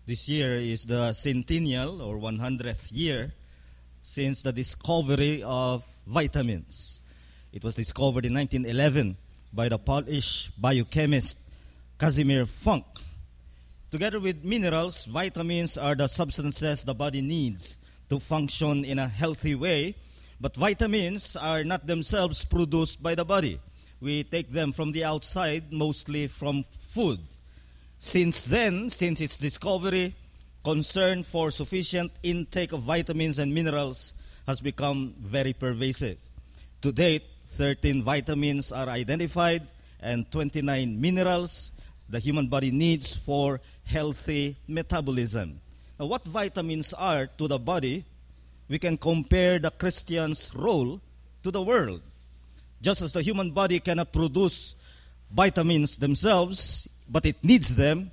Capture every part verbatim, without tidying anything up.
This year is the centennial or one hundredth year since the discovery of vitamins. It was discovered in nineteen eleven by the Polish biochemist Casimir Funk. Together with minerals, vitamins are the substances the body needs to function in a healthy way, but vitamins are not themselves produced by the body. We take them from the outside, mostly from food. Since then, since its discovery, concern for sufficient intake of vitamins and minerals has become very pervasive. To date, thirteen vitamins are identified and twenty-nine minerals the human body needs for healthy metabolism. Now, what vitamins are to the body, we can compare the Christian's role to the world. Just as the human body cannot produce vitamins themselves, but it needs them,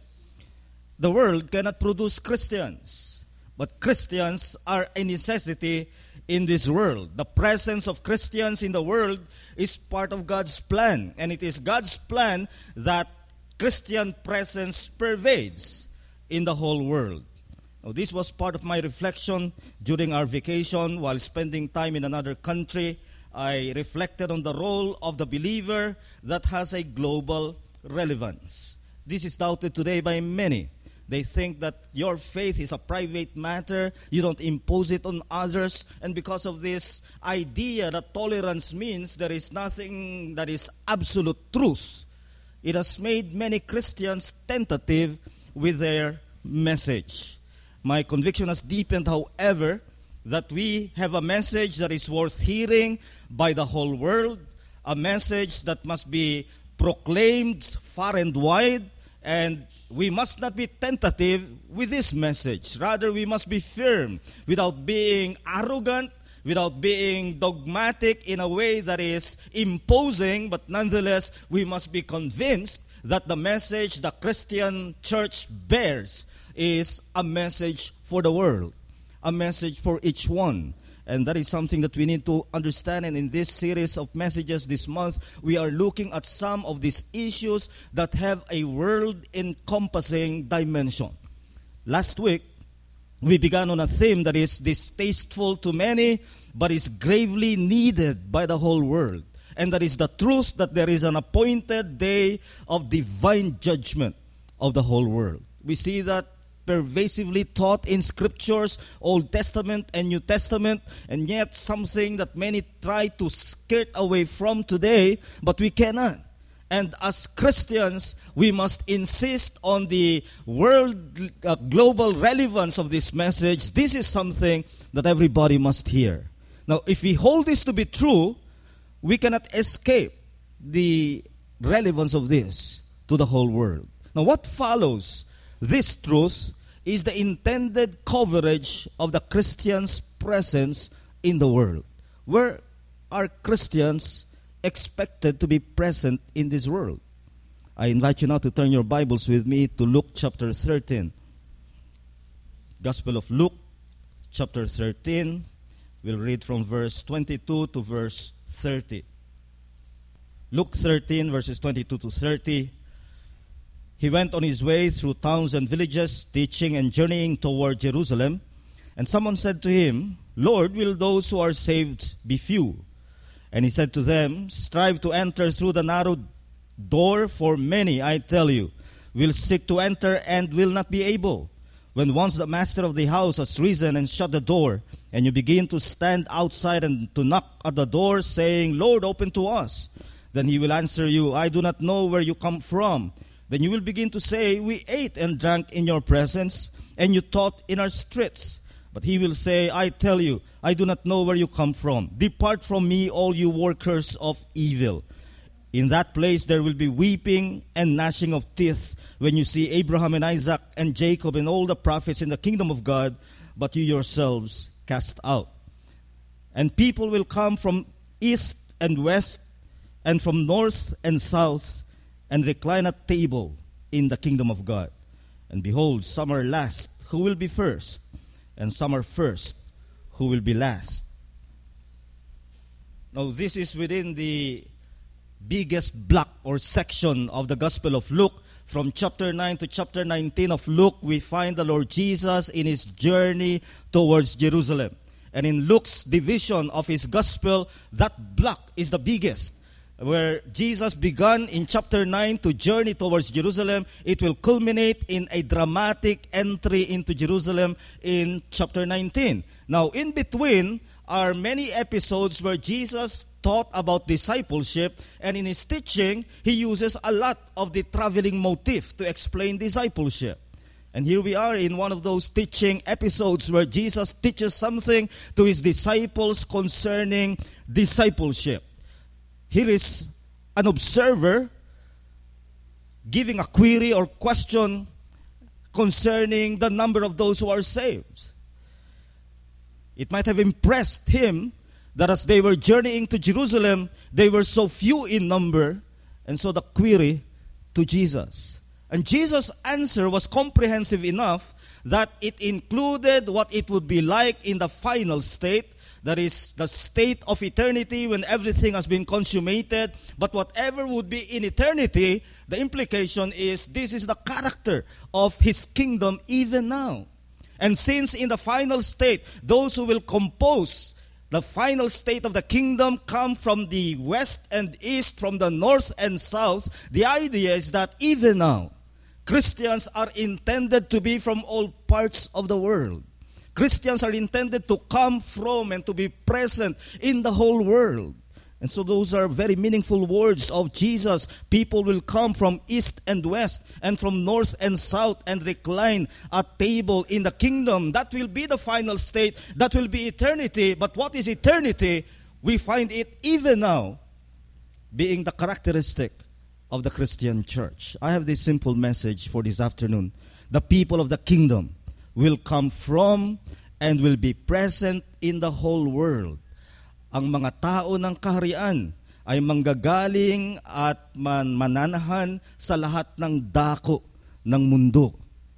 the world cannot produce Christians. But Christians are a necessity in this world. The presence of Christians in the world is part of God's plan. And it is God's plan that Christian presence pervades in the whole world. Now, this was part of my reflection during our vacation while spending time in another country. I reflected on the role of the believer that has a global relevance. This is doubted today by many. They think that your faith is a private matter. You don't impose it on others. And because of this idea that tolerance means there is nothing that is absolute truth, it has made many Christians tentative with their message. My conviction has deepened, however, that we have a message that is worth hearing by the whole world, a message that must be proclaimed far and wide, and we must not be tentative with this message. Rather, we must be firm without being arrogant, without being dogmatic in a way that is imposing, but nonetheless, we must be convinced that the message the Christian church bears is a message for the world, a message for each one. And that is something that we need to understand. And in this series of messages this month, we are looking at some of these issues that have a world-encompassing dimension. Last week, we began on a theme that is distasteful to many, but is gravely needed by the whole world. And that is the truth that there is an appointed day of divine judgment of the whole world. We see that pervasively taught in scriptures, Old Testament and New Testament, and yet something that many try to skirt away from today, but we cannot. And as Christians, we must insist on the world, uh, global relevance of this message. This is something that everybody must hear. Now, if we hold this to be true, we cannot escape the relevance of this to the whole world. Now, what follows this truth is the intended coverage of the Christian's presence in the world. Where are Christians expected to be present in this world? I invite you now to turn your Bibles with me to Luke chapter thirteen. Gospel of Luke chapter thirteen. We'll read from verse twenty-two to verse thirty. Luke thirteen, verses twenty-two to thirty. He went on his way through towns and villages, teaching and journeying toward Jerusalem. And someone said to him, "Lord, will those who are saved be few?" And he said to them, "Strive to enter through the narrow door, for many, I tell you, will seek to enter and will not be able. When once the master of the house has risen and shut the door, and you begin to stand outside and to knock at the door, saying, 'Lord, open to us,' then he will answer you, 'I do not know where you come from.' Then you will begin to say, 'We ate and drank in your presence, and you taught in our streets.' But he will say, 'I tell you, I do not know where you come from. Depart from me, all you workers of evil.' In that place there will be weeping and gnashing of teeth when you see Abraham and Isaac and Jacob and all the prophets in the kingdom of God, but you yourselves cast out. And people will come from east and west and from north and south and recline at table in the kingdom of God. And behold, some are last who will be first, and some are first who will be last." Now, this is within the biggest block or section of the Gospel of Luke, From chapter nine to chapter nineteen of Luke, we find the Lord Jesus in his journey towards Jerusalem. And in Luke's division of his gospel, that block is the biggest. Where Jesus began in chapter nine to journey towards Jerusalem, it will culminate in a dramatic entry into Jerusalem in chapter nineteen. Now, in between are many episodes where Jesus taught about discipleship, and in his teaching, he uses a lot of the traveling motif to explain discipleship. And here we are in one of those teaching episodes where Jesus teaches something to his disciples concerning discipleship. Here is an observer giving a query or question concerning the number of those who are saved. It might have impressed him that as they were journeying to Jerusalem, they were so few in number, and so the query to Jesus. And Jesus' answer was comprehensive enough that it included what it would be like in the final state, that is, the state of eternity when everything has been consummated. But whatever would be in eternity, the implication is this is the character of his kingdom even now. And since in the final state, those who will compose the final state of the kingdom come from the west and east, from the north and south, the idea is that even now, Christians are intended to be from all parts of the world. Christians are intended to come from and to be present in the whole world. And so those are very meaningful words of Jesus. People will come from east and west and from north and south and recline at table in the kingdom. That will be the final state. That will be eternity. But what is eternity? We find it even now being the characteristic of the Christian church. I have this simple message for this afternoon. The people of the kingdom will come from and will be present in the whole world. Ang mga tao ng kaharian ay manggagaling at man mananahan sa lahat ng dako ng mundo.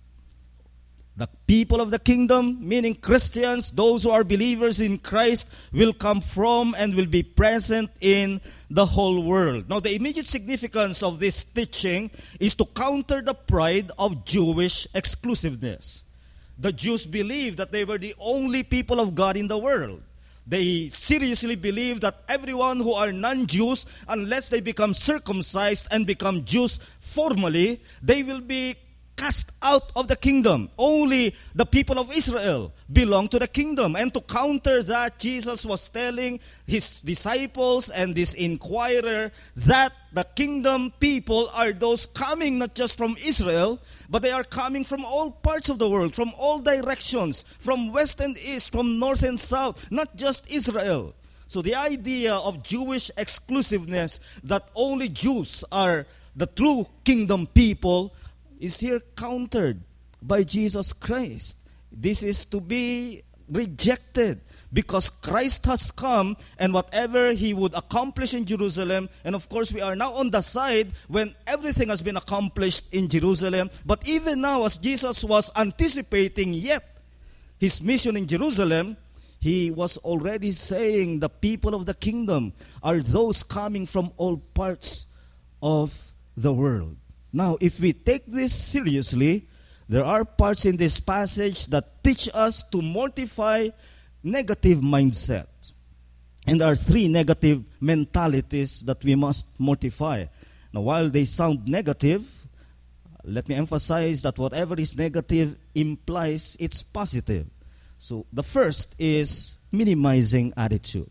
The people of the kingdom, meaning Christians, those who are believers in Christ, will come from and will be present in the whole world. Now, the immediate significance of this teaching is to counter the pride of Jewish exclusiveness. The Jews believed that they were the only people of God in the world. They seriously believe that everyone who are non-Jews, unless they become circumcised and become Jews formally, they will be cast out of the kingdom. Only the people of Israel belong to the kingdom. And to counter that, Jesus was telling his disciples and this inquirer that the kingdom people are those coming not just from Israel, but they are coming from all parts of the world, from all directions, from west and east, from north and south, not just Israel. So the idea of Jewish exclusiveness, that only Jews are the true kingdom people, is here countered by Jesus Christ. This is to be rejected because Christ has come, and whatever he would accomplish in Jerusalem, and of course we are now on the side when everything has been accomplished in Jerusalem, but even now as Jesus was anticipating yet his mission in Jerusalem, he was already saying the people of the kingdom are those coming from all parts of the world. Now, if we take this seriously, there are parts in this passage that teach us to mortify negative mindset. And there are three negative mentalities that we must mortify. Now, while they sound negative, let me emphasize that whatever is negative implies it's positive. So, the first is minimizing attitude.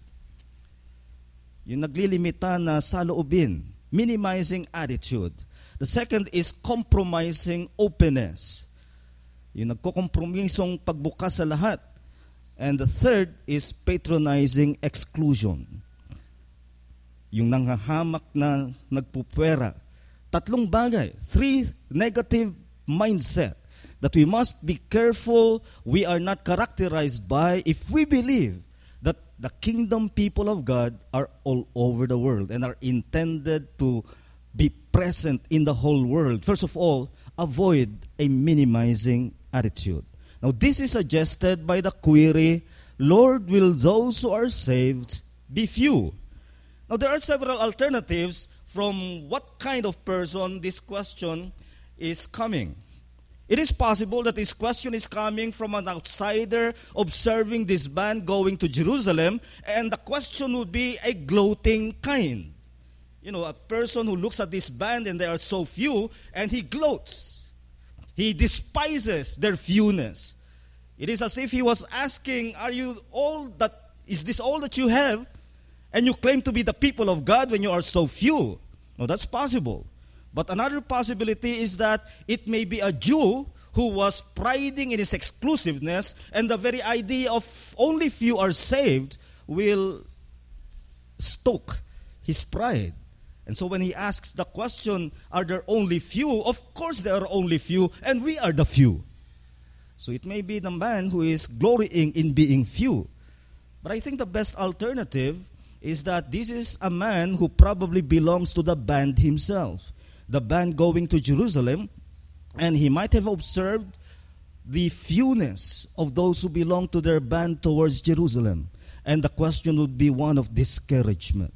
Yung naglilimita na saloobin, minimizing attitude. The second is compromising openness. Yung nagkokompromisong pagbukas sa lahat. And the third is patronizing exclusion. Yung nanghahamak na nagpupwera. Tatlong bagay. Three negative mindset that we must be careful we are not characterized by if we believe that the kingdom people of God are all over the world and are intended to be present in the whole world. First of all, avoid a minimizing attitude. Now, this is suggested by the query, Lord, will those who are saved be few? Now, there are several alternatives from what kind of person this question is coming. It is possible that this question is coming from an outsider observing this band going to Jerusalem, and the question would be a gloating kind. You know, a person who looks at this band and there are so few, and he gloats. He despises their fewness. It is as if he was asking, are you all that, is this all that you have? And you claim to be the people of God when you are so few. No, that's possible. But another possibility is that it may be a Jew who was priding in his exclusiveness, and the very idea of only few are saved will stoke his pride. And so when he asks the question, are there only few? Of course there are only few, and we are the few. So it may be the man who is glorying in being few. But I think the best alternative is that this is a man who probably belongs to the band himself. The band going to Jerusalem, and he might have observed the fewness of those who belong to their band towards Jerusalem. And the question would be one of discouragement.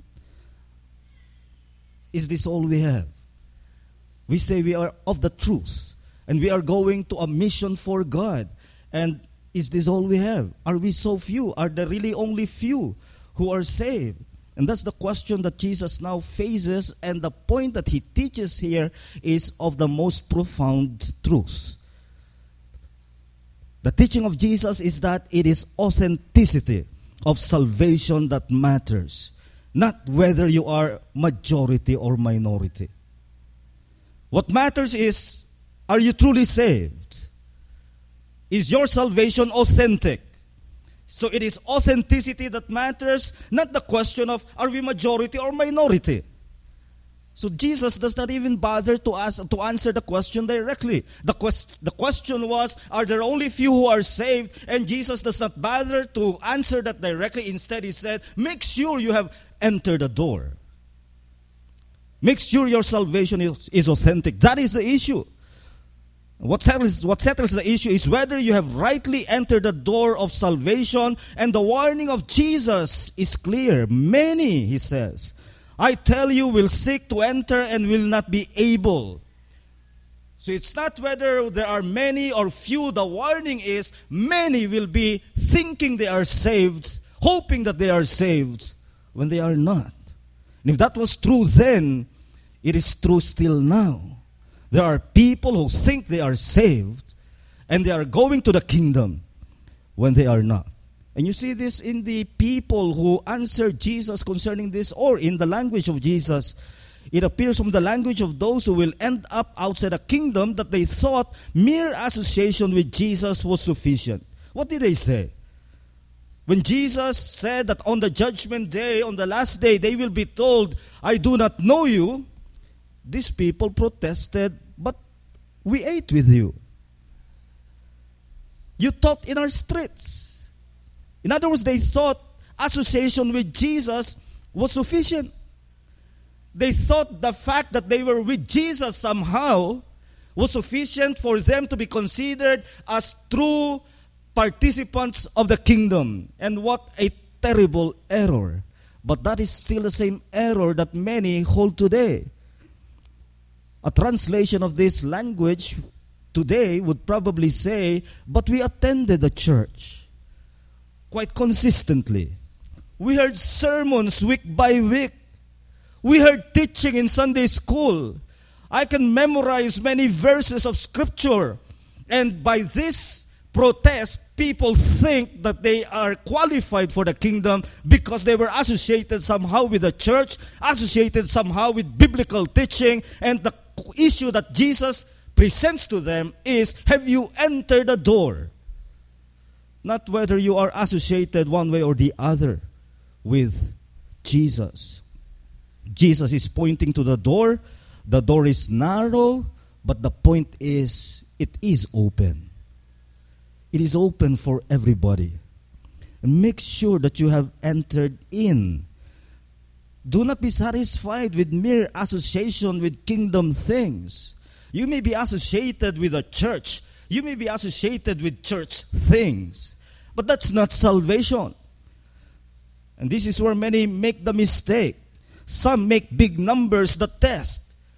Is this all we have? We say we are of the truth, and we are going to a mission for God. And is this all we have? Are we so few? Are there really only few who are saved? And that's the question that Jesus now faces, and the point that he teaches here is of the most profound truth. The teaching of Jesus is that it is authenticity of salvation that matters, not whether you are majority or minority. What matters is, are you truly saved? Is your salvation authentic? So it is authenticity that matters, not the question of are we majority or minority. So Jesus does not even bother to ask to answer the question directly. The, quest, the question was, are there only few who are saved? And Jesus does not bother to answer that directly. Instead, he said, make sure you have entered the door. Make sure your salvation is, is authentic. That is the issue. What settles, what settles the issue is whether you have rightly entered the door of salvation. And the warning of Jesus is clear. Many, he says, I tell you, will seek to enter and will not be able. So it's not whether there are many or few. The warning is many will be thinking they are saved, hoping that they are saved, when they are not. And if that was true then, it is true still now. There are people who think they are saved, and they are going to the kingdom when they are not. And you see this in the people who answered Jesus concerning this, or in the language of Jesus. It appears from the language of those who will end up outside the kingdom that they thought mere association with Jesus was sufficient. What did they say? When Jesus said that on the judgment day, on the last day, they will be told, I do not know you, these people protested, but we ate with you. You taught in our streets. In other words, they thought association with Jesus was sufficient. They thought the fact that they were with Jesus somehow was sufficient for them to be considered as true participants of the kingdom. And what a terrible error. But that is still the same error that many hold today. A translation of this language today would probably say, but we attended the church quite consistently. We heard sermons week by week. We heard teaching in Sunday school. I can memorize many verses of scripture. And by this protest, people think that they are qualified for the kingdom because they were associated somehow with the church, associated somehow with biblical teaching. And the issue that Jesus presents to them is, have you entered the door? Not whether you are associated one way or the other with Jesus. Jesus is pointing to the door. The door is narrow, but the point is, it is open. It is open for everybody. And make sure that you have entered in. Do not be satisfied with mere association with kingdom things. You may be associated with a church. You may be associated with church things. But that's not salvation. And this is where many make the mistake. Some make big numbers the test.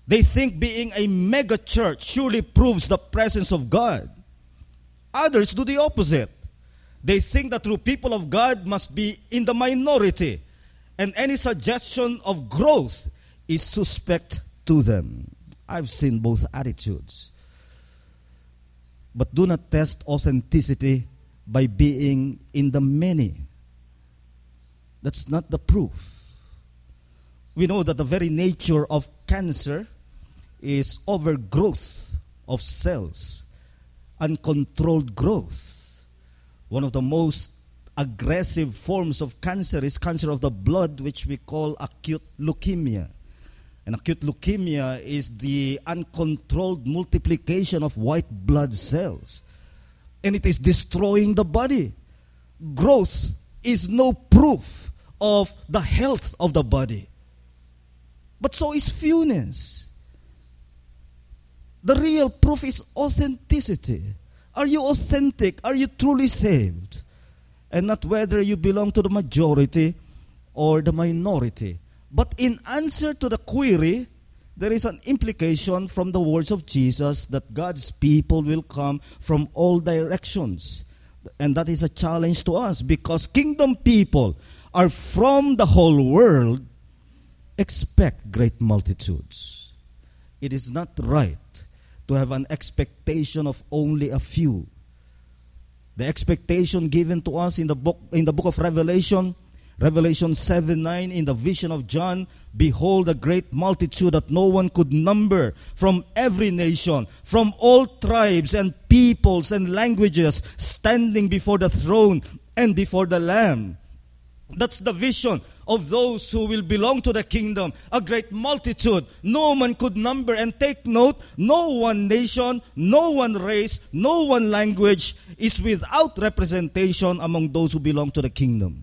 They think being a mega church surely proves the presence of God. Others do the opposite. They think that true people of God must be in the minority, and any suggestion of growth is suspect to them. I've seen both attitudes. But do not test authenticity by being in the many. That's not the proof. We know that the very nature of cancer is overgrowth of cells, uncontrolled growth. One of the most aggressive forms of cancer is cancer of the blood, which we call acute leukemia. And acute leukemia is the uncontrolled multiplication of white blood cells. And it is destroying the body. Growth is no proof of the health of the body. But so is fewness. The real proof is authenticity. Are you authentic? Are you truly saved? And not whether you belong to the majority or the minority. But in answer to the query, there is an implication from the words of Jesus that God's people will come from all directions. And that is a challenge to us, because kingdom people are from the whole world. Expect great multitudes. It is not right to have an expectation of only a few. The expectation given to us in the book in the book of Revelation, Revelation seven nine, in the vision of John, behold, a great multitude that no one could number, from every nation, from all tribes and peoples and languages, standing before the throne and before the Lamb. That's the vision of those who will belong to the kingdom. A great multitude. No man could number. And take note, no one nation, no one race, no one language is without representation among those who belong to the kingdom.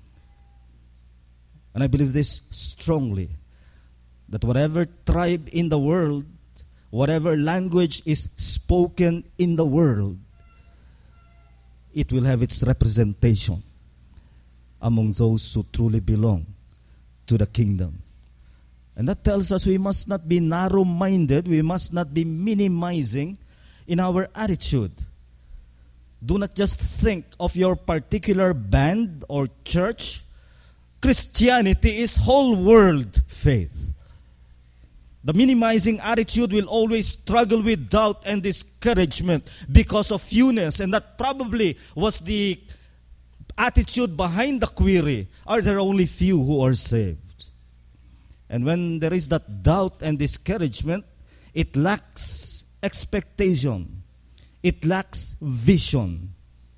And I believe this strongly, that whatever tribe in the world, whatever language is spoken in the world, it will have its representation among those who truly belong to the kingdom. And that tells us we must not be narrow-minded, we must not be minimizing in our attitude. Do not just think of your particular band or church. Christianity is whole world faith. The minimizing attitude will always struggle with doubt and discouragement because of fewness, and that probably was the attitude behind the query. Are there only few who are saved? And when there is that doubt and discouragement, it lacks expectation. It lacks vision.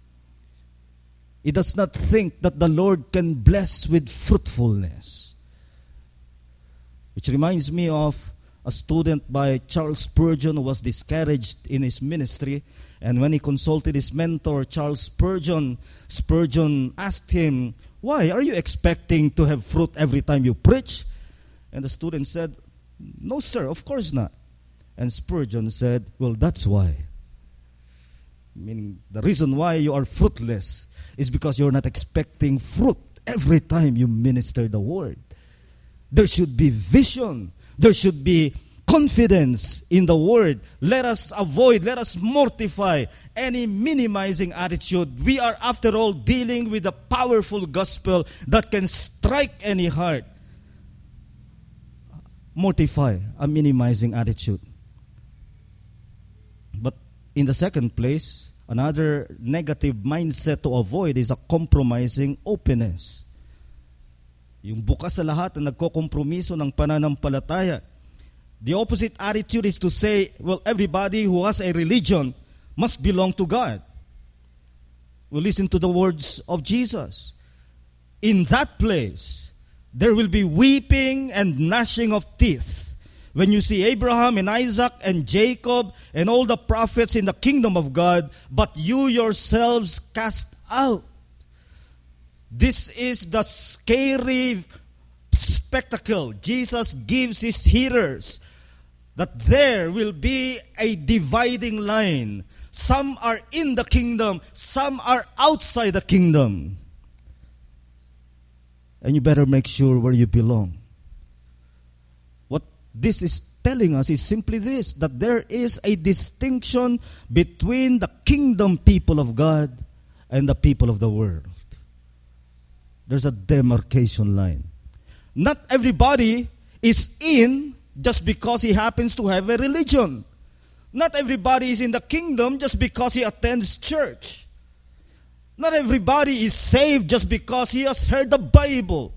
It does not think that the Lord can bless with fruitfulness. Which reminds me of a student by Charles Spurgeon who was discouraged in his ministry. And when he consulted his mentor, Charles Spurgeon, Spurgeon asked him, "Why are you expecting to have fruit every time you preach?" And the student said, "No, sir, of course not." And Spurgeon said, "Well, that's why. Meaning, the reason why you are fruitless is because you're not expecting fruit every time you minister the word. There should be vision. There should be confidence in the word. Let us avoid, let us mortify any minimizing attitude. We are, after all, dealing with a powerful gospel that can strike any heart. Mortify a minimizing attitude. But in the second place, another negative mindset to avoid is a compromising openness. Yung bukas sa lahat na nagkokompromiso ng pananampalataya. The opposite attitude is to say, well, everybody who has a religion must belong to God. Well, listen to the words of Jesus. In that place, there will be weeping and gnashing of teeth when you see Abraham and Isaac and Jacob and all the prophets in the kingdom of God, but you yourselves cast out. This is the scary spectacle Jesus gives his hearers, that there will be a dividing line. Some are in the kingdom, some are outside the kingdom. And you better make sure where you belong. What this is telling us is simply this, that there is a distinction between the kingdom people of God and the people of the world. There's a demarcation line. Not everybody is in just because he happens to have a religion. Not everybody is in the kingdom just because he attends church. Not everybody is saved just because he has heard the Bible.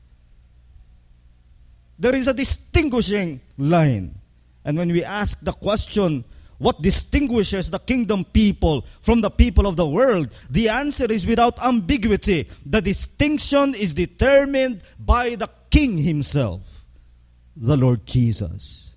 There is a distinguishing line. And when we ask the question, what distinguishes the kingdom people from the people of the world? The answer is without ambiguity. The distinction is determined by the King himself, the Lord Jesus.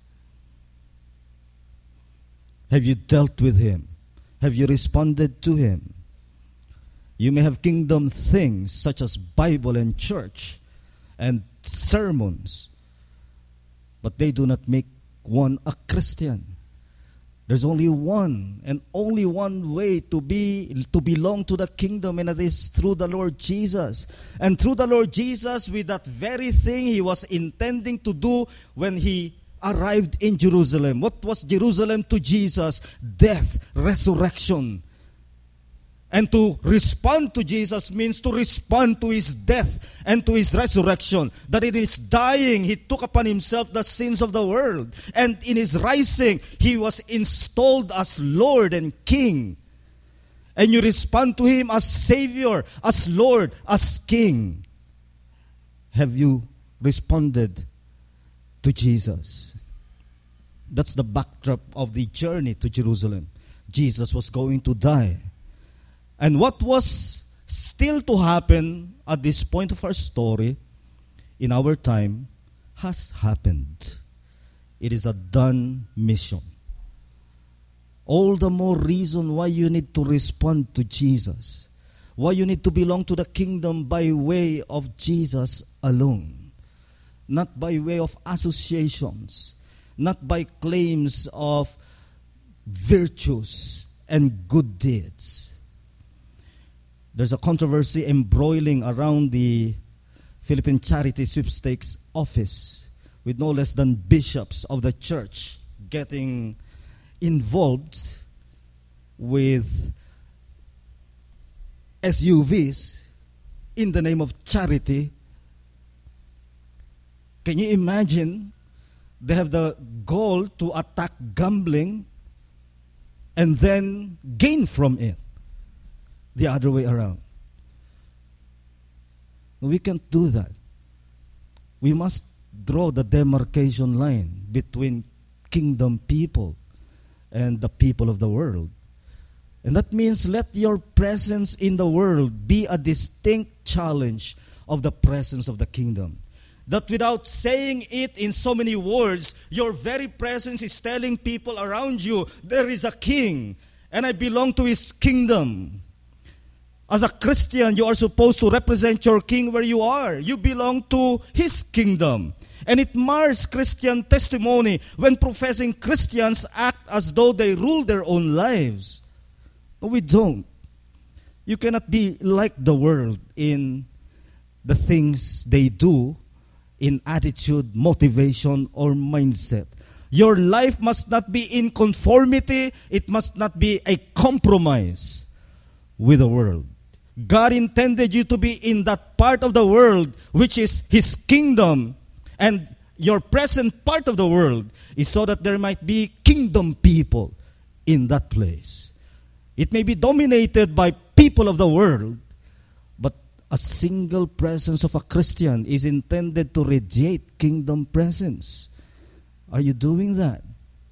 Have you dealt with him? Have you responded to him? You may have kingdom things such as Bible and church and sermons, but they do not make one a Christian. There's only one and only one way to be to belong to the kingdom, and that is through the Lord Jesus. And through the Lord Jesus, with that very thing he was intending to do when he arrived in Jerusalem. What was Jerusalem to Jesus? Death, resurrection. And to respond to Jesus means to respond to his death and to his resurrection. That in his dying, he took upon himself the sins of the world. And in his rising, he was installed as Lord and King. And you respond to him as Savior, as Lord, as King. Have you responded to Jesus? That's the backdrop of the journey to Jerusalem. Jesus was going to die. And what was still to happen at this point of our story, in our time, has happened. It is a done mission. All the more reason why you need to respond to Jesus. Why you need to belong to the kingdom by way of Jesus alone. Not by way of associations. Not by claims of virtues and good deeds. There's a controversy embroiling around the Philippine Charity Sweepstakes office, with no less than bishops of the church getting involved with S U Vs in the name of charity. Can you imagine? They have the goal to attack gambling and then gain from it. The other way around. We can't do that. We must draw the demarcation line between kingdom people and the people of the world. And that means let your presence in the world be a distinct challenge of the presence of the kingdom. That without saying it in so many words, your very presence is telling people around you, there is a king, and I belong to his kingdom. As a Christian, you are supposed to represent your king where you are. You belong to his kingdom. And it mars Christian testimony when professing Christians act as though they rule their own lives. No, we don't. You cannot be like the world in the things they do, in attitude, motivation, or mindset. Your life must not be in conformity. It must not be a compromise with the world. God intended you to be in that part of the world which is his kingdom. And your present part of the world is so that there might be kingdom people in that place. It may be dominated by people of the world, but a single presence of a Christian is intended to radiate kingdom presence. Are you doing that?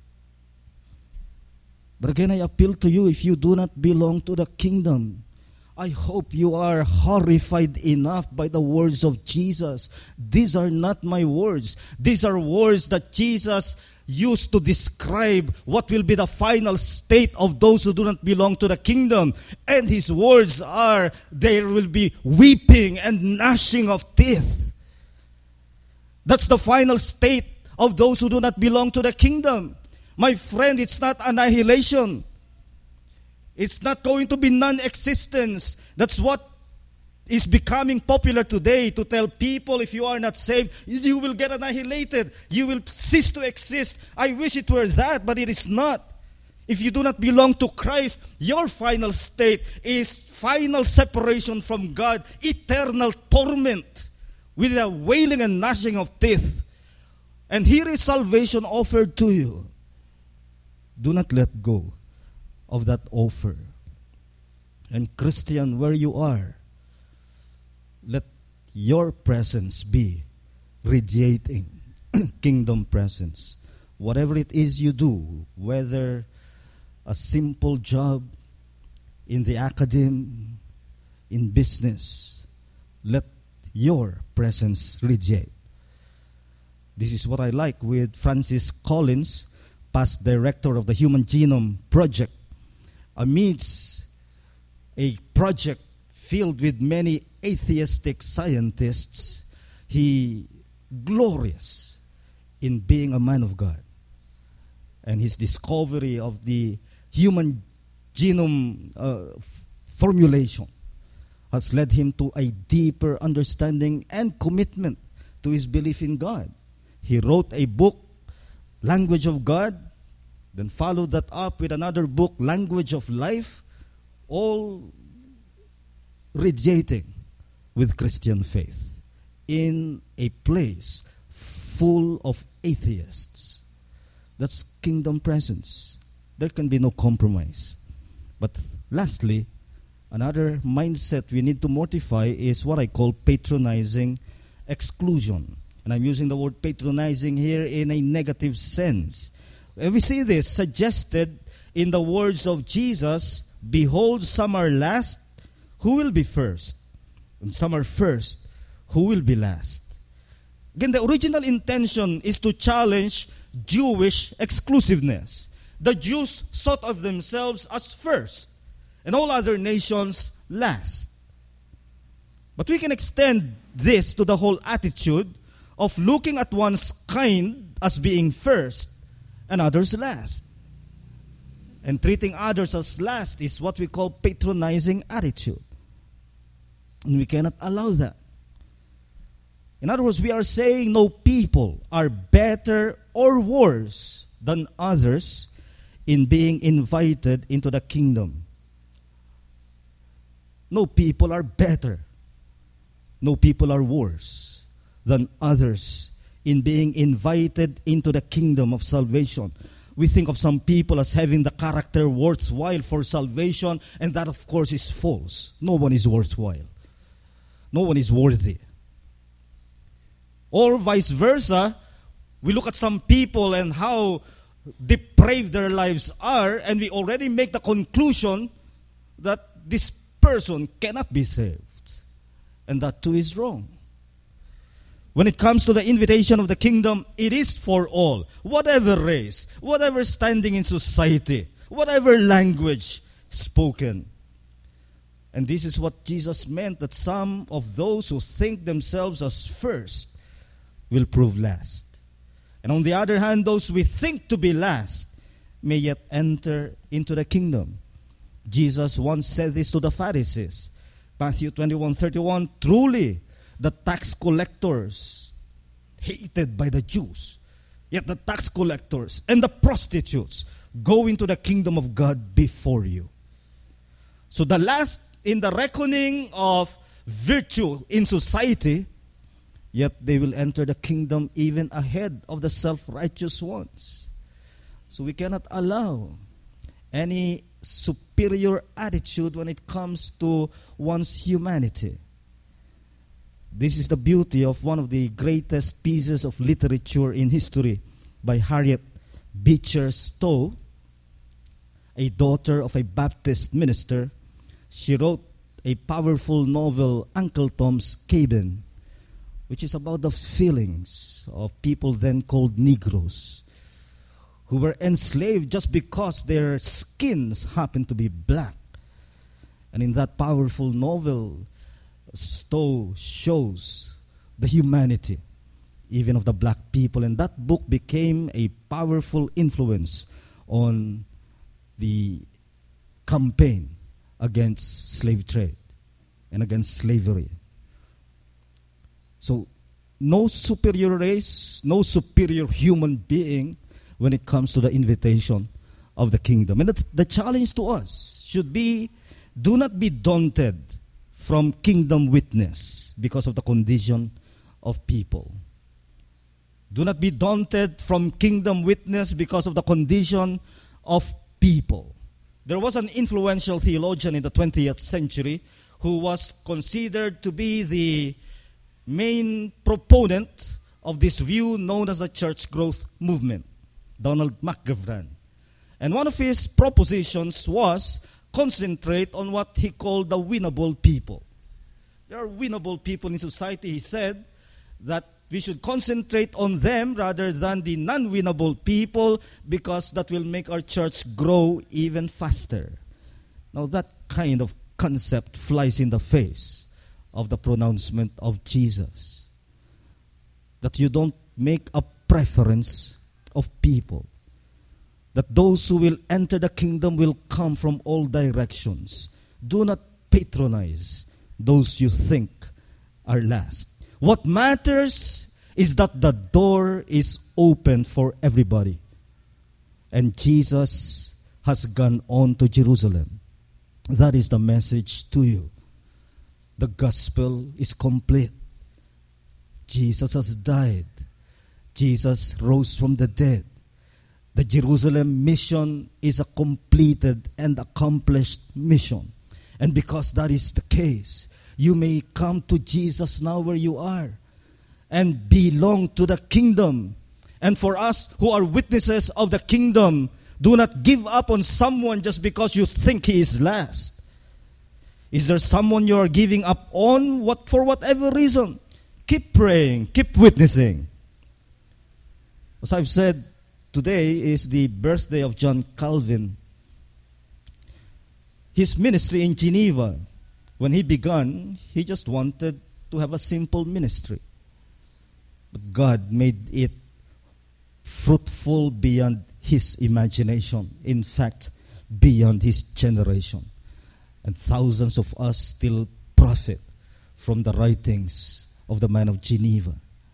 But again, I appeal to you, if you do not belong to the kingdom, I hope you are horrified enough by the words of Jesus. These are not my words. These are words that Jesus used to describe what will be the final state of those who do not belong to the kingdom. And his words are, there will be weeping and gnashing of teeth. That's the final state of those who do not belong to the kingdom. My friend, it's not annihilation. It's not going to be non-existence. That's what is becoming popular today to tell people if you are not saved, you will get annihilated. You will cease to exist. I wish it were that, but it is not. If you do not belong to Christ, your final state is final separation from God, eternal torment with a wailing and gnashing of teeth. And here is salvation offered to you. Do not let go of that offer. And Christian, where you are, let your presence be radiating kingdom presence. Whatever it is you do, whether a simple job in the academy, in business, let your presence radiate. This is what I like with Francis Collins, past director of the Human Genome Project. Amidst a project filled with many atheistic scientists, he glorious in being a man of God. And his discovery of the human genome uh, f- formulation has led him to a deeper understanding and commitment to his belief in God. He wrote a book, Language of God, then followed that up with another book, Language of Life, all radiating with Christian faith in a place full of atheists. That's kingdom presence. There can be no compromise. But lastly, another mindset we need to mortify is what I call patronizing exclusion. And I'm using the word patronizing here in a negative sense. We see this suggested in the words of Jesus, behold, some are last, who will be first? And some are first, who will be last? Again, the original intention is to challenge Jewish exclusiveness. The Jews thought of themselves as first, and all other nations last. But we can extend this to the whole attitude of looking at one's kind as being first and others last. And treating others as last is what we call patronizing attitude. And we cannot allow that. In other words, we are saying no people are better or worse than others in being invited into the kingdom. No people are better. No people are worse than others in being invited into the kingdom of salvation. We think of some people as having the character worthwhile for salvation, and that, of course, is false. No one is worthwhile. No one is worthy. Or vice versa, we look at some people and how depraved their lives are, and we already make the conclusion that this person cannot be saved. And that too is wrong. When it comes to the invitation of the kingdom, it is for all. Whatever race, whatever standing in society, whatever language spoken. And this is what Jesus meant, that some of those who think themselves as first will prove last. And on the other hand, those we think to be last may yet enter into the kingdom. Jesus once said this to the Pharisees. Matthew twenty-one thirty-one, truly the tax collectors, hated by the Jews, yet the tax collectors and the prostitutes go into the kingdom of God before you. So the last in the reckoning of virtue in society, yet they will enter the kingdom even ahead of the self-righteous ones. So we cannot allow any superior attitude when it comes to one's humanity. This is the beauty of one of the greatest pieces of literature in history by Harriet Beecher Stowe, a daughter of a Baptist minister. She wrote a powerful novel, Uncle Tom's Cabin, which is about the feelings of people then called Negroes, who were enslaved just because their skins happened to be black. And in that powerful novel, Stowe shows the humanity even of the black people. And that book became a powerful influence on the campaign against slave trade. and against slavery. So, no superior race, no superior human being when it comes to the invitation of the kingdom. And the, the challenge to us should be, do not be daunted from kingdom witness because of the condition of people. Do not be daunted from kingdom witness because of the condition of people. There was an influential theologian in the twentieth century who was considered to be the main proponent of this view known as the church growth movement, Donald McGavran. And one of his propositions was concentrate on what he called the winnable people. There are winnable people in society, he said, that we should concentrate on them rather than the non-winnable people because that will make our church grow even faster. Now that kind of concept flies in the face of the pronouncement of Jesus. That you don't make a preference of people. That those who will enter the kingdom will come from all directions. Do not patronize those you think are last. What matters is that the door is open for everybody. And Jesus has gone on to Jerusalem. That is the message to you. The gospel is complete. Jesus has died. Jesus rose from the dead. The Jerusalem mission is a completed and accomplished mission. And because that is the case, you may come to Jesus now where you are and belong to the kingdom. And for us who are witnesses of the kingdom, do not give up on someone just because you think he is last. Is there someone you are giving up on? What for whatever reason? Keep praying, keep witnessing. As I've said, today is the birthday of John Calvin. His ministry in Geneva, when he began, he just wanted to have a simple ministry. But God made it fruitful beyond his imagination. In fact, beyond his generation. And thousands of us still profit from the writings of the man of Geneva.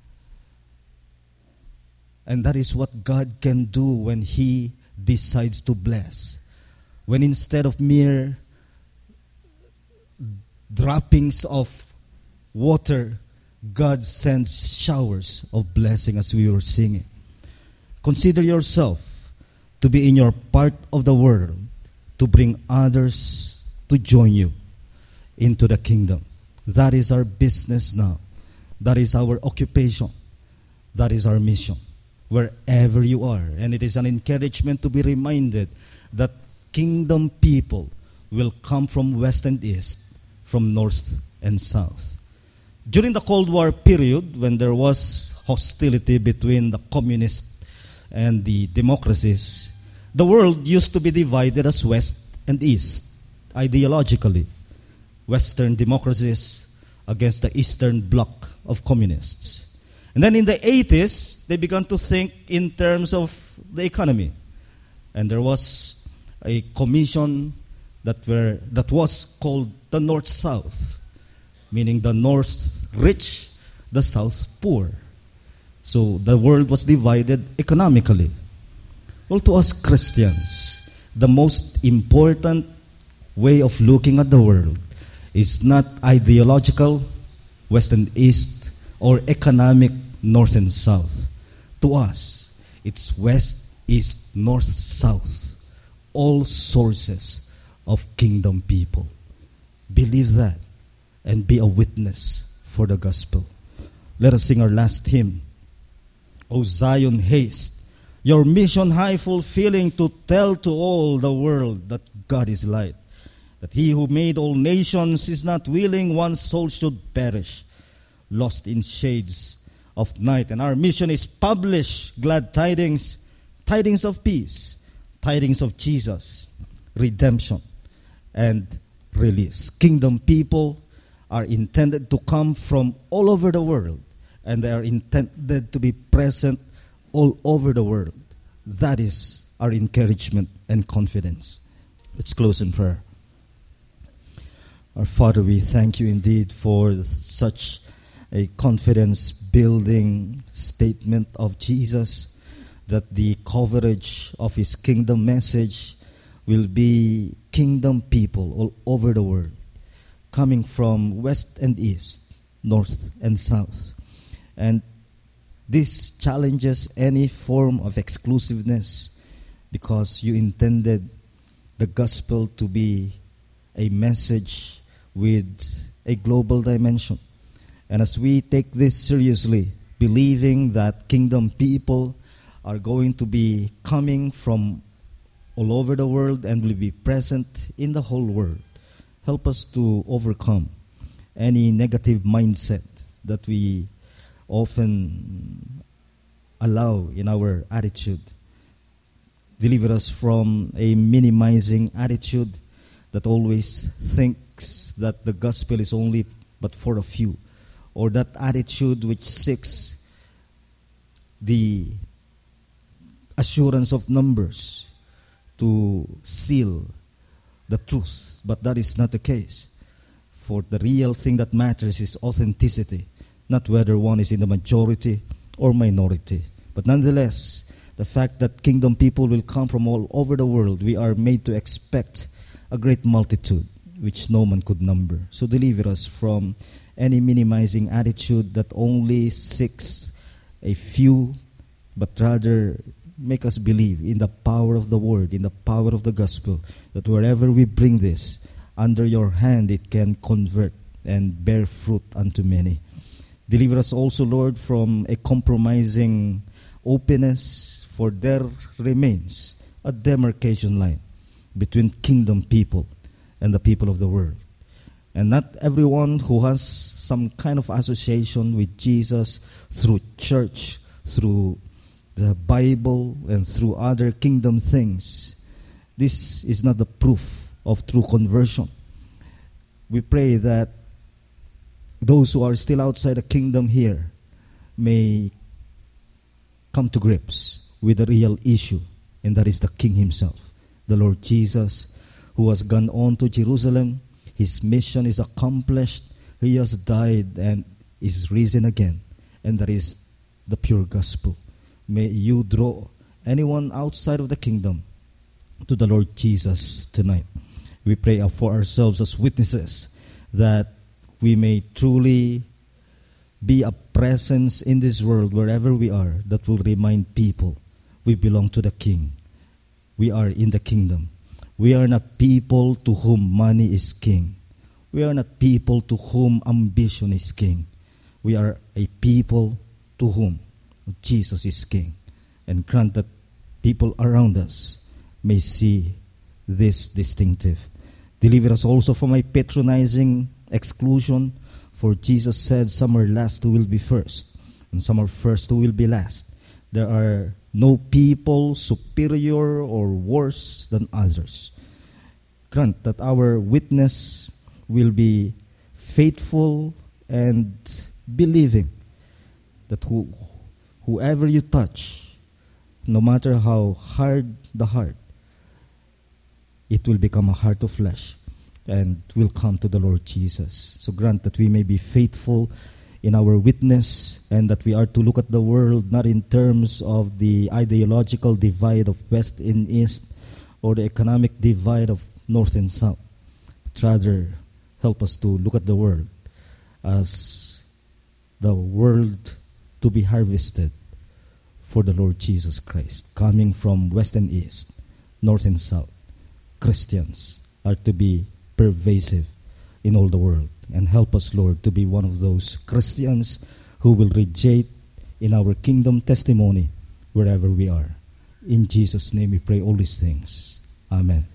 And that is what God can do when he decides to bless. When instead of mere droppings of water, God sends showers of blessing, as we were singing. Consider yourself to be in your part of the world to bring others to join you into the kingdom. That is our business now. That is our occupation. That is our mission. Wherever you are. And it is an encouragement to be reminded that kingdom people will come from west and east, from north and south. During the Cold War period, when there was hostility between the communists and the democracies, the world used to be divided as west and east, ideologically. Western democracies against the eastern bloc of communists. And then in the eighties, they began to think in terms of the economy. And there was a commission that were that was called the North-South, meaning the North rich, the South poor. So the world was divided economically. Well, to us Christians, the most important way of looking at the world is not ideological, west and east, or economic, north and south. To us, it's west, east, north, south. All sources of kingdom people. Believe that and be a witness for the gospel. Let us sing our last hymn. O Zion, haste, your mission high fulfilling to tell to all the world that God is light. That he who made all nations is not willing one soul should perish, lost in shades of night. And our mission is publish glad tidings, tidings of peace, tidings of Jesus, redemption, and release. Kingdom people are intended to come from all over the world, and they are intended to be present all over the world. That is our encouragement and confidence. Let's close in prayer. Our Father, we thank you indeed for such a confidence-building statement of Jesus, that the coverage of his kingdom message will be kingdom people all over the world, coming from west and east, north and south. And this challenges any form of exclusiveness, because you intended the gospel to be a message with a global dimension. And as we take this seriously, believing that kingdom people are going to be coming from all over the world and will be present in the whole world, help us to overcome any negative mindset that we often allow in our attitude. Deliver us from a minimizing attitude that always thinks that the gospel is only but for a few, or that attitude which seeks the assurance of numbers to seal the truth. But that is not the case. For the real thing that matters is authenticity, not whether one is in the majority or minority. But nonetheless, the fact that kingdom people will come from all over the world, we are made to expect a great multitude, which no man could number. So deliver us from any minimizing attitude that only seeks a few, but rather make us believe in the power of the word, in the power of the gospel, that wherever we bring this, under your hand it can convert and bear fruit unto many. Deliver us also, Lord, from a compromising openness, for there remains a demarcation line between kingdom people and the people of the world. And not everyone who has some kind of association with Jesus through church, through the Bible, and through other kingdom things, this is not the proof of true conversion. We pray that those who are still outside the kingdom here may come to grips with the real issue, and that is the King himself, the Lord Jesus, who has gone on to Jerusalem. His mission is accomplished. He has died and is risen again, and that is the pure gospel. May you draw anyone outside of the kingdom to the Lord Jesus tonight. We pray for ourselves as witnesses, that we may truly be a presence in this world wherever we are, that will remind people we belong to the King. We are in the kingdom. We are not people to whom money is king. We are not people to whom ambition is king. We are a people to whom Jesus is king. And grant that people around us may see this distinctive. Deliver us also from a patronizing exclusion, for Jesus said, some are last who will be first, and some are first who will be last. There are no people superior or worse than others. Grant that our witness will be faithful and believing that who, whoever you touch, no matter how hard the heart, it will become a heart of flesh and will come to the Lord Jesus. So grant that we may be faithful in our witness, and that we are to look at the world not in terms of the ideological divide of west and east, or the economic divide of north and south. But rather, help us to look at the world as the world to be harvested for the Lord Jesus Christ, coming from west and east, north and south. Christians are to be pervasive in all the world. And help us, Lord, to be one of those Christians who will radiate in our kingdom testimony wherever we are. In Jesus' name we pray all these things. Amen.